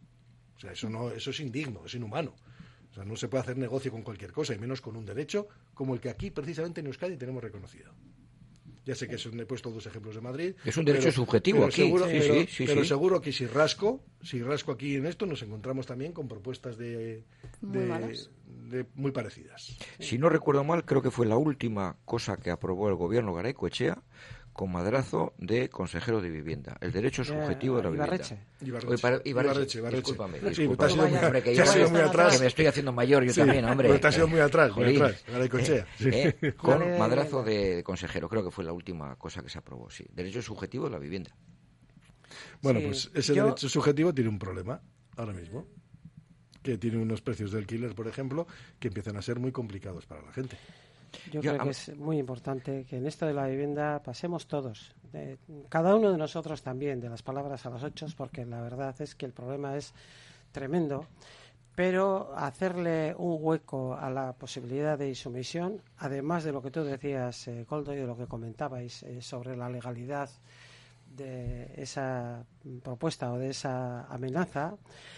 O sea, eso, no, eso es indigno, es inhumano. O sea, no se puede hacer negocio con cualquier cosa, y menos con un derecho como el que aquí, precisamente en Euskadi, tenemos reconocido. Ya sé que son, he puesto dos ejemplos de Madrid. Es un derecho pero- subjetivo pero aquí. Seguro, Sí, pero sí, sí, pero sí. seguro que si rasco, si rasco aquí en esto, nos encontramos también con propuestas de, Muy de- malas. de- muy parecidas. Si no recuerdo mal, creo que fue la última cosa que aprobó el gobierno Garaycoechea con madrazo de consejero de vivienda. El derecho subjetivo de la vivienda. Ibarretxe. Ibarretxe. Oye, para- Ibarretxe, Ibarretxe. Discúlpame, Sí, discúlpame. te has ido muy- Hombre, que te yo has ido voy- muy atrás. que me estoy haciendo mayor yo Sí, también, hombre. pero te has ido muy atrás, muy Jolín. atrás, Garaycoechea, sí. Eh, con Vale, madrazo vale. de consejero. Creo que fue la última cosa que se aprobó, sí. Derecho subjetivo de la vivienda. Bueno, Sí, pues ese yo- derecho subjetivo tiene un problema ahora mismo, que tiene unos precios de alquiler, por ejemplo, que empiezan a ser muy complicados para la gente. Yo Yo, creo a- que es muy importante que en esto de la vivienda pasemos todos, de- cada uno de nosotros también, de las palabras a los hechos, porque la verdad es que el problema es tremendo, pero hacerle un hueco a la posibilidad de insumisión, además de lo que tú decías, eh, Coldo, y de lo que comentabais eh, sobre la legalidad de esa propuesta o de esa amenaza,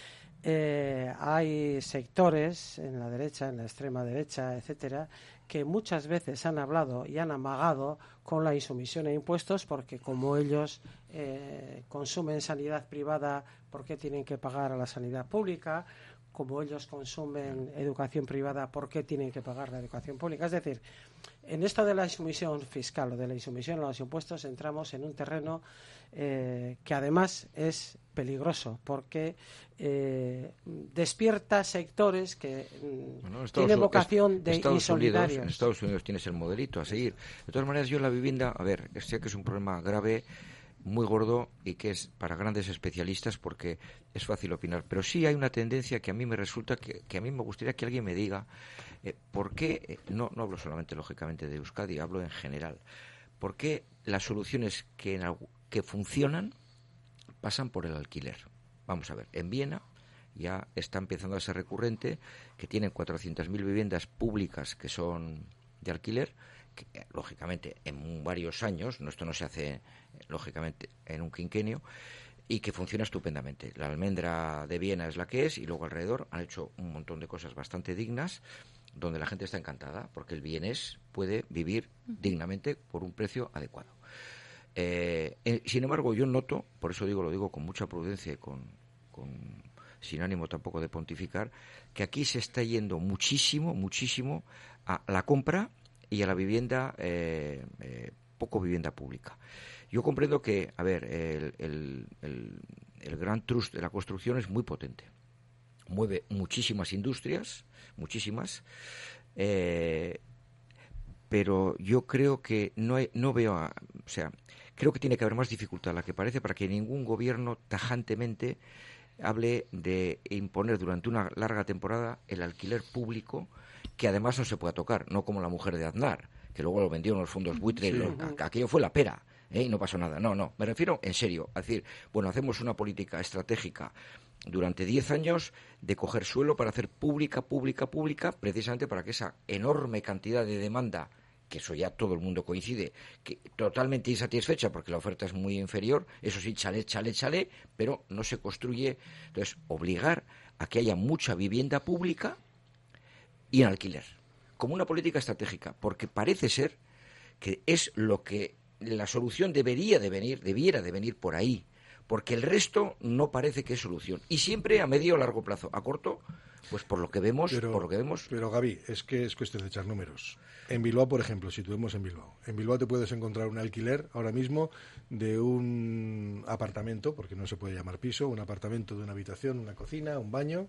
eh, hay sectores en la derecha, en la extrema derecha, etcétera, que muchas veces han hablado y han amagado con la insumisión a impuestos porque como ellos eh, consumen sanidad privada, ¿por qué tienen que pagar a la sanidad pública? Como ellos consumen educación privada, ¿por qué tienen que pagar la educación pública? Es decir, en esto de la insumisión fiscal o de la insumisión a los impuestos entramos en un terreno eh, que además es peligroso porque eh, despierta sectores que bueno, tienen vocación de Estados insolidarios. Unidos, en Estados Unidos tienes el modelito a seguir. De todas maneras, yo la vivienda, a ver, sé que es un problema grave, muy gordo y que es para grandes especialistas porque es fácil opinar, pero sí hay una tendencia que a mí me resulta que, que a mí me gustaría que alguien me diga eh, por qué, eh, no, no hablo solamente lógicamente de Euskadi, hablo en general, por qué las soluciones que, en, que funcionan pasan por el alquiler. Vamos a ver, en Viena ya está empezando a ser recurrente que tienen cuatrocientas mil viviendas públicas que son de alquiler, que, lógicamente en varios años, no, esto no se hace lógicamente en un quinquenio, y que funciona estupendamente. La almendra de Viena es la que es y luego alrededor han hecho un montón de cosas bastante dignas donde la gente está encantada porque el vienés puede vivir dignamente por un precio adecuado. Eh, eh, sin embargo, yo noto, por eso digo, lo digo con mucha prudencia y con, con, sin ánimo tampoco de pontificar, que aquí se está yendo muchísimo, muchísimo a la compra y a la vivienda, eh, eh, poco vivienda pública. Yo comprendo que, a ver, el, el, el, el gran trust de la construcción es muy potente. Mueve muchísimas industrias, muchísimas, eh, pero yo creo que no, hay, no veo, a, o sea, creo que tiene que haber más dificultad de la que parece para que ningún gobierno tajantemente hable de imponer durante una larga temporada el alquiler público, que además no se pueda tocar, no como la mujer de Aznar, que luego lo vendió en los fondos buitre, sí. lo, aquello fue la pera. ¿Eh? Y no pasó nada. No, no, me refiero en serio. Es decir, bueno, hacemos una política estratégica durante diez años de coger suelo para hacer pública, pública, pública, precisamente para que esa enorme cantidad de demanda, que eso ya todo el mundo coincide, que totalmente insatisfecha porque la oferta es muy inferior, eso sí, chale, chale, chale, pero no se construye. Entonces, obligar a que haya mucha vivienda pública y en alquiler, como una política estratégica, porque parece ser que es lo que la solución debería de venir, debiera de venir por ahí, porque el resto no parece que es solución. Y siempre a medio o largo plazo. A corto, pues por lo que vemos, pero, por lo que vemos. Pero Gaby, es que es cuestión de echar números. En Bilbao, por ejemplo, situemos en Bilbao. En Bilbao te puedes encontrar un alquiler ahora mismo de un apartamento, porque no se puede llamar piso, un apartamento de una habitación, una cocina, un baño,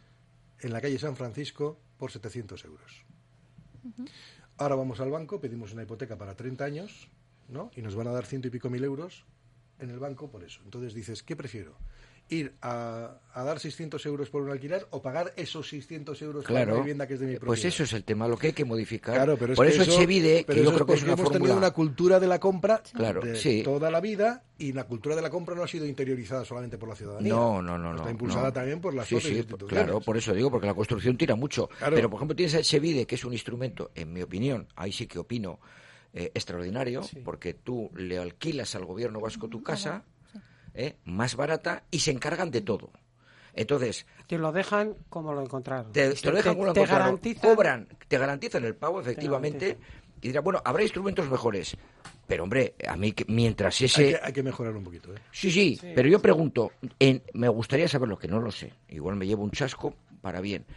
en la calle San Francisco por setecientos euros. Uh-huh. Ahora vamos al banco, pedimos una hipoteca para treinta años, ¿no? Y nos van a dar ciento y pico mil euros en el banco por eso. Entonces dices, ¿qué prefiero? ¿Ir a, a dar seiscientos euros por un alquiler o pagar esos seiscientos euros claro, por una vivienda que es de mi propiedad? Pues eso es el tema, lo que hay que modificar. Claro, pero es por que eso, eso Echevide, que yo creo que es una hemos fórmula... tenido una cultura de la compra claro, de sí. toda la vida, y la cultura de la compra no ha sido interiorizada solamente por la ciudadanía. No, no, no. Está no, impulsada no. también por las sí, propias sí, instituciones. Claro, por eso digo, porque la construcción tira mucho. Claro. Pero, por ejemplo, tienes a Echevide, que es un instrumento, en mi opinión, ahí sí que opino, eh, extraordinario, sí. porque tú le alquilas al gobierno vasco tu casa... ¿Eh? más barata y se encargan de todo. Entonces... Te lo dejan como lo encontraron. Te, te lo dejan como lo te encontraron. Garantizan, Cobran, te garantizan el pago, efectivamente, y dirán, bueno, habrá instrumentos mejores. Pero, hombre, a mí, que, mientras ese... Hay que, hay que mejorar un poquito, ¿eh? Sí, sí, sí, pero yo pregunto, en, me gustaría saber lo que no lo sé. Igual me llevo un chasco para bien.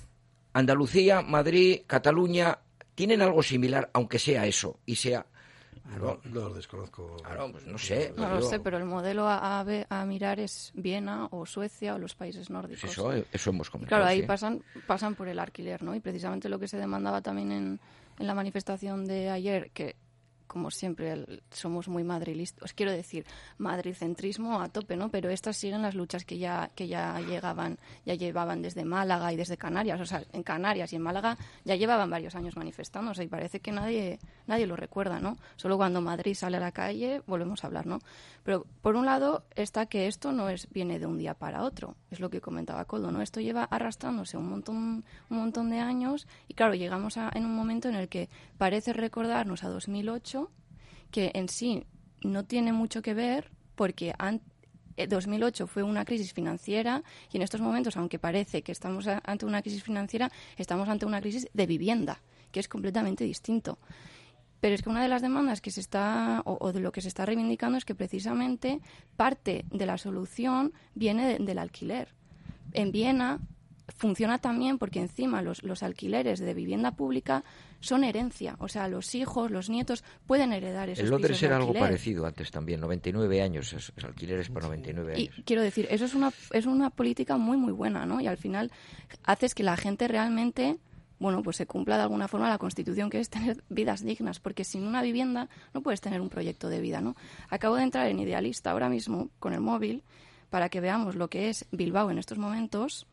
Andalucía, Madrid, Cataluña, ¿tienen algo similar, aunque sea eso, y sea... No, no lo desconozco. Claro, pues no sé. No lo sé, pero el modelo a, a, a mirar es Viena o Suecia o los países nórdicos. Pues eso, eso hemos comentado. Claro, ahí sí. pasan pasan por el alquiler, ¿no? Y precisamente lo que se demandaba también en, en la manifestación de ayer, que como siempre el, somos muy madrilistas, quiero decir, madricentrismo a tope, ¿no? Pero estas siguen las luchas que ya que ya llegaban, ya llevaban desde Málaga y desde Canarias, o sea, en Canarias y en Málaga ya llevaban varios años manifestándose y parece que nadie nadie lo recuerda, ¿no? Solo cuando Madrid sale a la calle volvemos a hablar, ¿no? Pero por un lado está que esto no es viene de un día para otro, es lo que comentaba Koldo, ¿no? Esto lleva arrastrándose un montón un montón de años y claro, llegamos a, en un momento en el que parece recordarnos a dos mil ocho, que en sí no tiene mucho que ver porque an- dos mil ocho fue una crisis financiera y en estos momentos, aunque parece que estamos a- ante una crisis financiera, estamos ante una crisis de vivienda, que es completamente distinto. Pero es que una de las demandas que se está, o, o de lo que se está reivindicando es que precisamente parte de la solución viene de, del alquiler. En Viena funciona también porque encima los, los alquileres de vivienda pública son herencia. O sea, los hijos, los nietos pueden heredar esos En Londres pisos de era algo alquiler. parecido antes también, noventa y nueve años, esos alquileres para noventa y nueve Y años. quiero decir, eso es una, es una política muy, muy buena, ¿no? Y al final haces que la gente realmente, bueno, pues se cumpla de alguna forma la Constitución, que es tener vidas dignas, porque sin una vivienda no puedes tener un proyecto de vida, ¿no? Acabo de entrar en Idealista ahora mismo con el móvil para que veamos lo que es Bilbao en estos momentos.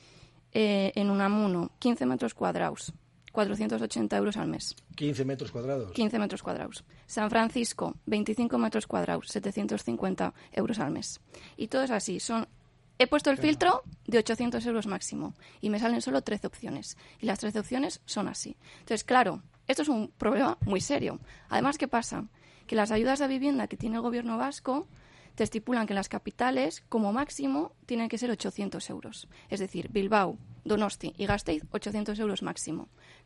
Eh, en Unamuno, quince metros cuadrados, cuatrocientos ochenta euros al mes. quince metros cuadrados. quince metros cuadrados. San Francisco, veinticinco metros cuadrados, setecientos cincuenta euros al mes. Y todo es así. Son, he puesto el filtro de ochocientos euros máximo y me salen solo trece opciones. Y las trece opciones son así. Entonces, claro, esto es un problema muy serio. Además, ¿qué pasa? Que las ayudas a vivienda que tiene el gobierno vasco te estipulan que en las capitales, como máximo, tienen que ser ochocientos euros. Es decir, Bilbao, Donosti y Gasteiz, ochocientos euros máximo.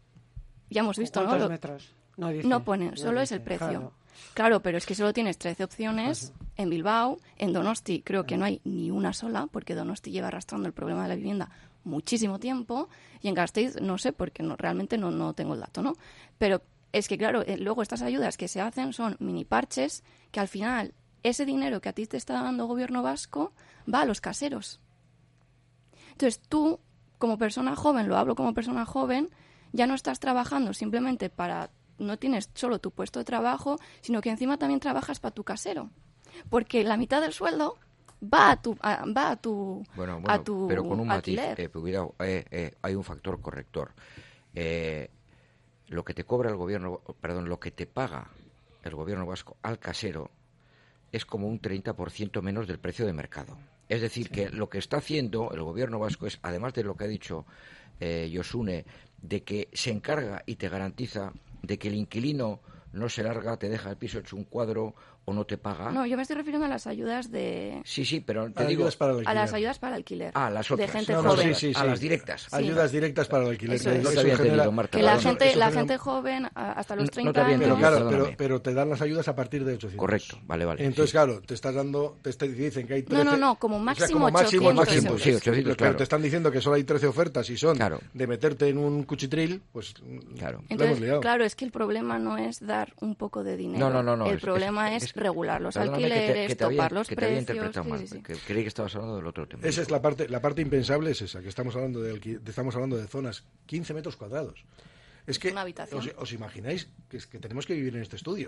Ya hemos visto, ¿no? ¿Cuántos Lo- metros? No, dice, no pone, no solo es dice, el precio. claro. Claro, pero es que solo tienes trece opciones en Bilbao, en Donosti creo que no hay ni una sola, porque Donosti lleva arrastrando el problema de la vivienda muchísimo tiempo, y en Gasteiz no sé, porque no, realmente no, no tengo el dato, ¿no? Pero es que, claro, eh, luego estas ayudas que se hacen son mini parches, que al final ese dinero que a ti te está dando el gobierno vasco va a los caseros. Entonces tú, como persona joven, lo hablo como persona joven, ya no estás trabajando simplemente para... No tienes solo tu puesto de trabajo, sino que encima también trabajas para tu casero. Porque la mitad del sueldo va a tu, a, va a tu, Bueno, a bueno, tu pero con un matiz, alquiler. eh, cuidado, eh, eh, hay un factor corrector. Eh, lo que te cobra el gobierno, perdón, lo que te paga el gobierno vasco al casero es como un treinta por ciento menos del precio de mercado. Es decir, que lo que está haciendo el gobierno vasco es, además de lo que ha dicho eh, Josune, de que se encarga y te garantiza de que el inquilino no se larga, te deja el piso hecho un cuadro o no te paga. No, yo me estoy refiriendo a las ayudas de... Sí, sí, pero te A digo... ayudas para el A alquiler. las ayudas para alquiler. Ah, las otras. De gente No, no, joven. sí, sí, A sí. las directas. Ayudas directas para el alquiler. Eso que es. No te eso había genera- entendido, Marta. Que la Perdón. gente, eso la genera- gente joven, a- hasta los No- no treinta te había años... Pero entendido. claro, pero, Perdóname. pero te dan las ayudas a partir de ochocientos. Correcto, vale, vale. Entonces, sí. claro, te estás dando, te est- dicen que hay trece... No, no, no, como o sea, máximo como máximo ochocientos máximo, euros. Sí, ochocientos, Pero claro. te están diciendo que solo hay trece ofertas y son Claro. de meterte en un cuchitril, pues Claro. lo hemos Entonces, liado. claro, es que el problema no es dar un poco de dinero. No, no, no, no. El es- problema es, es- regular los perdóname que te- alquileres, que te había- topar los que te había precios. interpretado sí, mal, sí, sí. que creí que estabas hablando del otro tema. Esa es la parte, la parte impensable es esa, que estamos hablando de, alqui- de- estamos hablando de zonas quince metros cuadrados. Es que Una habitación. os, os imagináis que, es que tenemos que vivir en este estudio.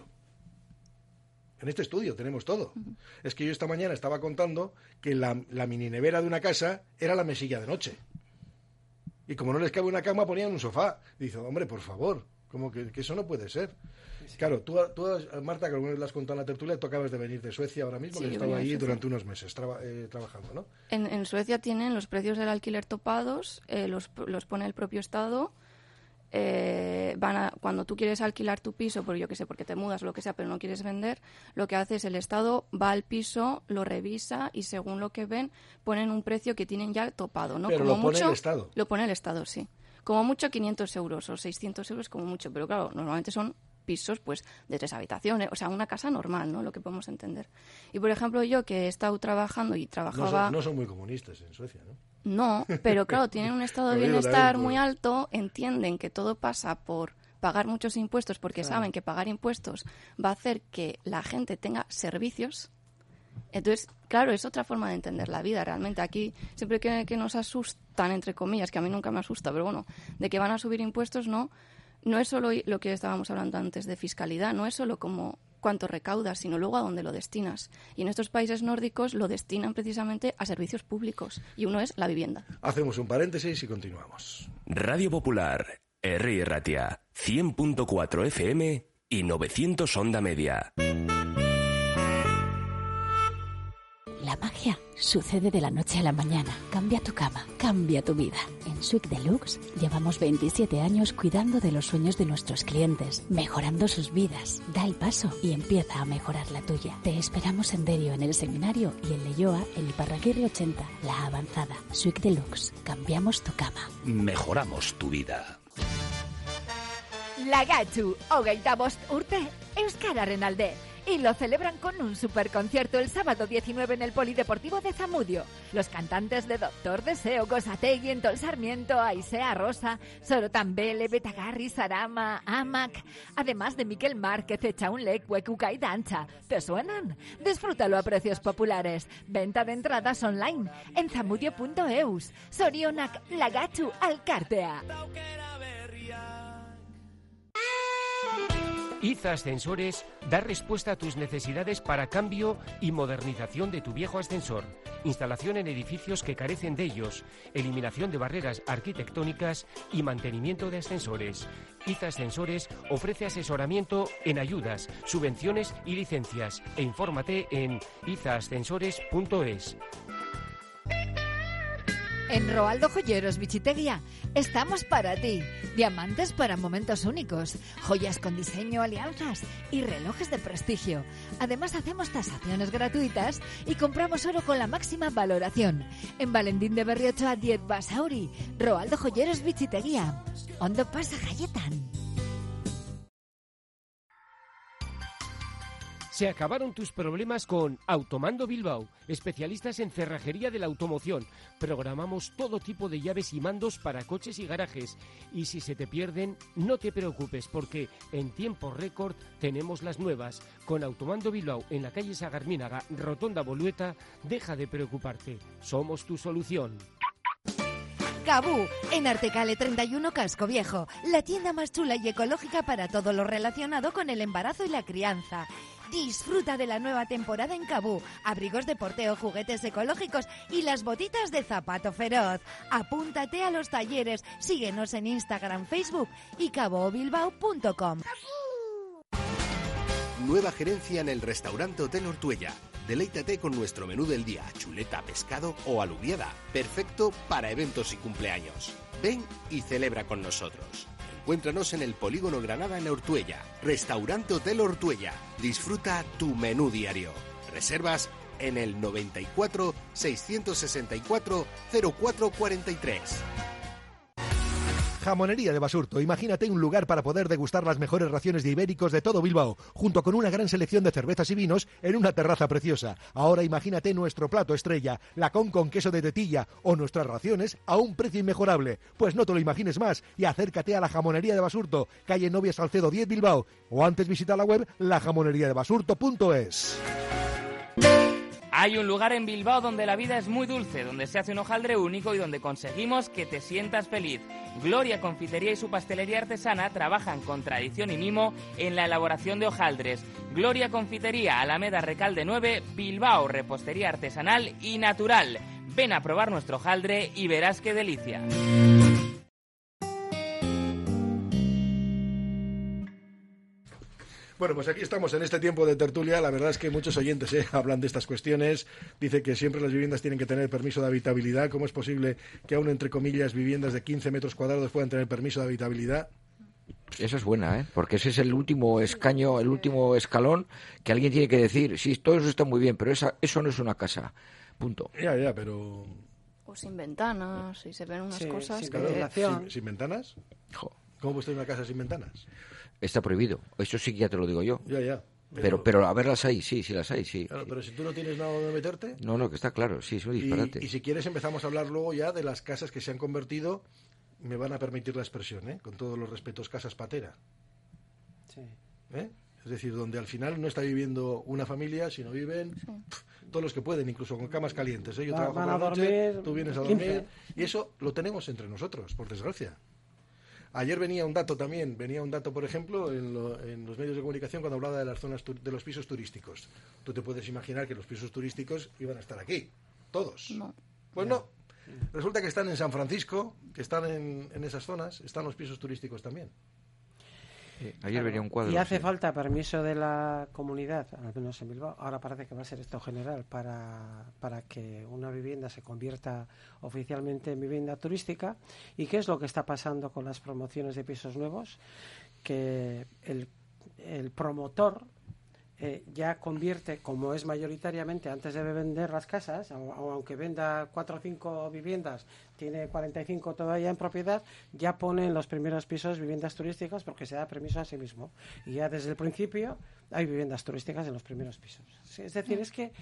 En este estudio tenemos todo. Es que yo esta mañana estaba contando que la, la mini nevera de una casa era la mesilla de noche. Y como no les cabe una cama, ponían un sofá. Dice, hombre, por favor, como que, que eso no puede ser. Claro, tú, tú, Marta, que alguna vez lo has contado en la tertulia, tú acabas de venir de Suecia ahora mismo, Sí, que has yo estado venía de ahí Suecia. durante unos meses traba- eh, trabajando, ¿no? En, en Suecia tienen los precios del alquiler topados, eh, los, los pone el propio Estado. Eh, van a, cuando tú quieres alquilar tu piso, por yo que sé, porque te mudas o lo que sea, pero no quieres vender, lo que hace es el Estado va al piso, lo revisa y según lo que ven ponen un precio que tienen ya topado, ¿no? Pero como lo pone mucho, el Estado. Lo pone el Estado, sí. Como mucho quinientos euros o seiscientos euros como mucho, pero claro, normalmente son pisos pues de tres habitaciones, o sea, una casa normal, ¿no? Lo que podemos entender. Y por ejemplo, yo que he estado trabajando y No trabajaba... son, no son muy comunistas en Suecia, ¿no? No, pero claro, tienen un estado de Lo digo bienestar también, muy pues. alto, entienden que todo pasa por pagar muchos impuestos porque Claro. saben que pagar impuestos va a hacer que la gente tenga servicios. Entonces, claro, es otra forma de entender la vida realmente. Aquí, siempre que, que nos asustan, entre comillas, que a mí nunca me asusta, pero bueno, de que van a subir impuestos, no, no es solo lo que estábamos hablando antes de fiscalidad, no es solo como cuánto recaudas, sino luego a dónde lo destinas. Y en estos países nórdicos lo destinan precisamente a servicios públicos, y uno es la vivienda. Hacemos un paréntesis y continuamos. Radio Popular, Herri Ratia, cien punto cuatro F M y novecientos onda media. La magia sucede de la noche a la mañana. Cambia tu cama, cambia tu vida. En Suite Deluxe llevamos veintisiete años cuidando de los sueños de nuestros clientes, mejorando sus vidas. Da el paso y empieza a mejorar la tuya. Te esperamos en Derio, en el Seminario, y en Leioa, en Iparraguirre ochenta, La Avanzada. Suite Deluxe. Cambiamos tu cama. Mejoramos tu vida. Lagatxu, hogeita bost urte, Euskararen alde. y lo celebran con un superconcierto el sábado diecinueve en el Polideportivo de Zamudio. Los cantantes de Doctor Deseo, Gosategui, Entol Sarmiento, Aisea Rosa, Sorotan Bele, Betagarri, Sarama, Amac, además de Miquel Márquez, Echaunlec, Huecuca y Dancha. ¿Te suenan? Disfrútalo a precios populares. Venta de entradas online en zamudio punto eus. Sorionak, Lagachu, Alkartea. Iza Ascensores da respuesta a tus necesidades para cambio y modernización de tu viejo ascensor, instalación en edificios que carecen de ellos, eliminación de barreras arquitectónicas y mantenimiento de ascensores. Iza Ascensores ofrece asesoramiento en ayudas, subvenciones y licencias e infórmate en iza ascensores punto es. En Roaldo Joyeros Bichiteguía estamos para ti. Diamantes para momentos únicos, joyas con diseño, alianzas y relojes de prestigio. Además hacemos tasaciones gratuitas y compramos oro con la máxima valoración. En Valentín de Berriocho a diez Basauri, Roaldo Joyeros Bichiteguía. Ondo pasa Gayetan. Se acabaron tus problemas con Automando Bilbao, especialistas en cerrajería de la automoción. Programamos todo tipo de llaves y mandos para coches y garajes. Y si se te pierden, no te preocupes, porque en tiempo récord tenemos las nuevas. Con Automando Bilbao en la calle Sagarmínaga, Rotonda Bolueta, deja de preocuparte. Somos tu solución. Cabú, en Artecale treinta y uno Casco Viejo, la tienda más chula y ecológica para todo lo relacionado con el embarazo y la crianza. Disfruta de la nueva temporada en Cabú, abrigos de porteo, juguetes ecológicos y las botitas de zapato feroz. Apúntate a los talleres, síguenos en Instagram, Facebook y cabobilbao punto com. Nueva gerencia en el restaurante Hotel Ortuella. Deleítate con nuestro menú del día, chuleta, pescado o alubiada. Perfecto para eventos y cumpleaños. Ven y celebra con nosotros. Encuéntranos en el Polígono Granada en Ortuella. Restaurante Hotel Ortuella. Disfruta tu menú diario. Reservas en el noventa y cuatro, seiscientos sesenta y cuatro, cero cuatro cuarenta y tres. Jamonería de Basurto. Imagínate un lugar para poder degustar las mejores raciones de ibéricos de todo Bilbao, junto con una gran selección de cervezas y vinos en una terraza preciosa. Ahora imagínate nuestro plato estrella, lacón con queso de tetilla o nuestras raciones a un precio inmejorable. Pues no te lo imagines más y acércate a la Jamonería de Basurto, calle Novia Salcedo diez Bilbao, o antes visita la web la jamonería de basurto punto es. Hay un lugar en Bilbao donde la vida es muy dulce, donde se hace un hojaldre único y donde conseguimos que te sientas feliz. Gloria Confitería y su pastelería artesana trabajan con tradición y mimo en la elaboración de hojaldres. Gloria Confitería, Alameda Recalde nueve, Bilbao, repostería artesanal y natural. Ven a probar nuestro hojaldre y verás qué delicia. Bueno, pues aquí estamos en este tiempo de tertulia. La verdad es que muchos oyentes ¿eh? hablan de estas cuestiones. Dice que siempre las viviendas tienen que tener permiso de habitabilidad. ¿Cómo es posible que aún, entre comillas, viviendas de quince metros cuadrados puedan tener permiso de habitabilidad? Esa es buena, ¿eh? Porque ese es el último escaño, el último escalón que alguien tiene que decir, sí, todo eso está muy bien, pero esa, eso no es una casa. Punto. Ya, ya, pero... O sin ventanas, y se ven unas sí, cosas sin que... ¿Sin, ¿Sin ventanas? Jo. ¿Cómo puede tener una casa sin ventanas? Está prohibido. Eso sí que ya te lo digo yo. Ya, ya. Pero, pero, pero a ver, las hay, sí, sí las hay, sí. Claro, pero si tú no tienes nada donde meterte... No, no, que está claro, sí, es un disparate. Y, y si quieres empezamos a hablar luego ya de las casas que se han convertido, me van a permitir la expresión, ¿eh? Con todos los respetos, casas patera. Sí. ¿Eh? Es decir, donde al final no está viviendo una familia, sino viven sí. pf, todos los que pueden, incluso con camas calientes. ¿eh? Yo Va, trabajo por la noche, tú vienes a dormir, y eso lo tenemos entre nosotros, por desgracia. Ayer venía un dato también, venía un dato, por ejemplo, en, lo, en los medios de comunicación cuando hablaba de las zonas de los pisos turísticos. Tú te puedes imaginar que los pisos turísticos iban a estar aquí, todos. No. Pues no. Resulta que están en San Francisco, que están en, en esas zonas, están los pisos turísticos también. Eh, ayer venía un cuadro. Y hace sí. falta permiso de la comunidad, al menos en Bilbao. Ahora parece que va a ser esto general para, para que una vivienda se convierta oficialmente en vivienda turística. ¿Y qué es lo que está pasando con las promociones de pisos nuevos? Que el, el promotor eh, ya convierte, como es mayoritariamente antes de vender las casas, o, o aunque venda cuatro o cinco viviendas, tiene cuarenta y cinco todavía en propiedad, ya pone en los primeros pisos viviendas turísticas porque se da permiso a sí mismo. Y ya desde el principio hay viviendas turísticas en los primeros pisos. Es decir, es que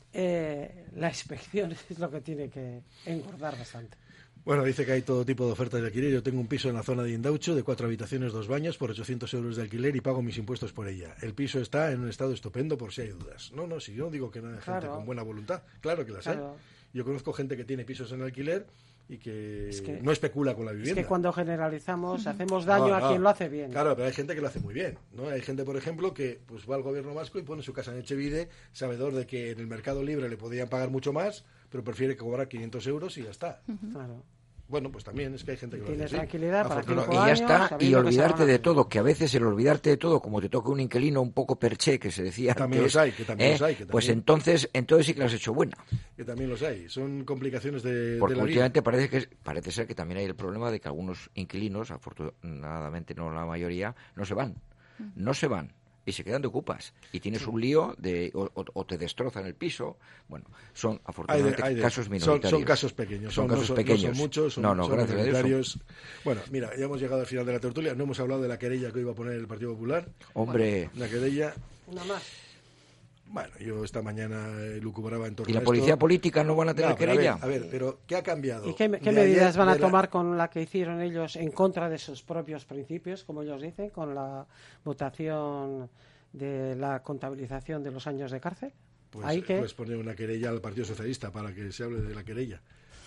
eh, la inspección es lo que tiene que engordar bastante. Bueno, dice que hay todo tipo de ofertas de alquiler. Yo tengo un piso en la zona de Indaucho de cuatro habitaciones, dos baños, por ochocientos euros de alquiler y pago mis impuestos por ella. El piso está en un estado estupendo por si hay dudas. No, no, si yo no digo que no hay gente Claro. con buena voluntad. Claro que las Claro. hay. Yo conozco gente que tiene pisos en alquiler y que, Es que- no especula con la Es vivienda. que cuando generalizamos hacemos daño No, a no. quien lo hace bien. Claro, pero hay gente que lo hace muy bien, ¿no? Hay gente, por ejemplo, que pues va al gobierno vasco y pone su casa en Echevide, sabedor de que en el mercado libre le podían pagar mucho más, pero prefiere cobrar quinientos euros y ya está. Claro. Bueno, pues también es que hay gente que lo Tienes hace así. tranquilidad para Afortunadamente. cinco Y ya años, está, y sabiendo que se olvidarte van a de hacer. todo, que a veces el olvidarte de todo, como te toca un inquilino un poco perché, que se decía También antes, los hay, que también ¿eh? los hay, que pues también. entonces entonces sí que lo has hecho buena. Que también los hay. Son complicaciones de, Porque de la vida. últimamente parece que parece ser que también hay el problema de que algunos inquilinos, afortunadamente no la mayoría, no se van. No se van. Y se quedan de ocupas. Y tienes un lío de o, o- o te destrozan el piso. Bueno, son Hay afortunadamente de- hay de- casos son, minoritarios. son casos pequeños. Son no casos son, pequeños. No son muchos, son, no, no, son gracias a Dios. son- minoritarios. Bueno, mira, ya hemos llegado al final de la tertulia. No hemos hablado de la querella que iba a poner el Partido Popular. Hombre. La querella... Una más. Bueno, yo esta mañana eh, lucubraba en torno ¿Y la a policía esto. política no van a tener No, pero querella? A ver, a ver, pero ¿qué ha cambiado? ¿Y qué, qué De medidas ayer- van a de la- tomar con la que hicieron ellos en contra de sus propios principios, como ellos dicen, con la votación de la contabilización de los años de cárcel? Pues, Hay que... pues poner una querella al Partido Socialista para que se hable de la querella.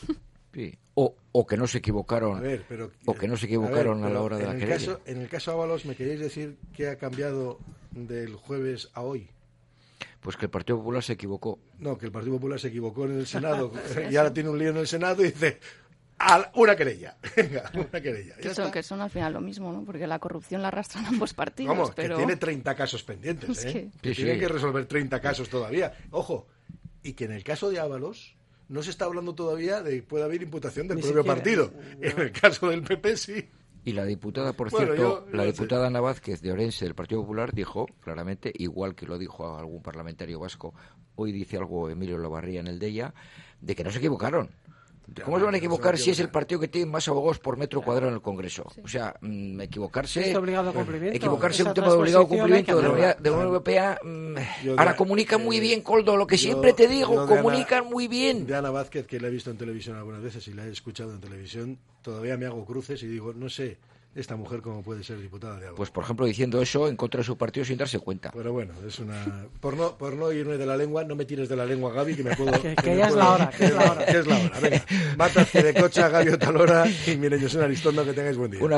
Sí. O, o que no se equivocaron. A ver, pero, o que no se a ver, equivocaron a, pero la hora de en la el querella. caso, en el caso Ábalos, ¿me queréis decir qué ha cambiado del jueves a hoy? Pues que el Partido Popular se equivocó. No, que el Partido Popular se equivocó en el Senado y ahora tiene un lío en el Senado y dice, "Al- una querella, venga, una querella". Ya Que son, está. que son al final lo mismo, ¿no? Porque la corrupción la arrastran ambos partidos. Vamos, pero... que tiene treinta casos pendientes, Es ¿eh? que- Que Sí, tiene sí. que resolver treinta casos todavía. Ojo, y que en el caso de Ábalos no se está hablando todavía de que puede haber imputación del Ni propio siquiera, partido. no. En el caso del P P sí. Y la diputada, por Bueno, cierto, yo- la yo diputada Ana Vázquez de Orense del Partido Popular dijo claramente, igual que lo dijo a algún parlamentario vasco, hoy dice algo Emilio Lavarría en el de ella, de que no se equivocaron. ¿Cómo se van a equivocar si es el partido que tiene más abogados por metro cuadrado en el Congreso? O sea, mm, equivocarse... Es de obligado cumplimiento. Equivocarse es Esa un tema de obligado transposición hay que cumplimiento de la, hacerla. Unidad- de la Unión Europea. mm, Yo ahora de- comunican muy eh, bien, Coldo, lo que yo- siempre te digo, yo de Ana- comunican muy bien. De Ana Vázquez, que la he visto en televisión algunas veces y la he escuchado en televisión, todavía me hago cruces y digo, no sé, esta mujer cómo puede ser diputada de algo. Pues, por ejemplo, diciendo eso en contra de su partido sin darse cuenta. Pero bueno, es una... Por no, por no irme de la lengua, no me tires de la lengua, Gaby, que me puedo... Que- que me ya es puedo- la hora, que es la hora. Que es la hora, venga. Mátate de cocha, Gaby Otalora y miren, yo soy Aristondo, que tengáis buen día. Una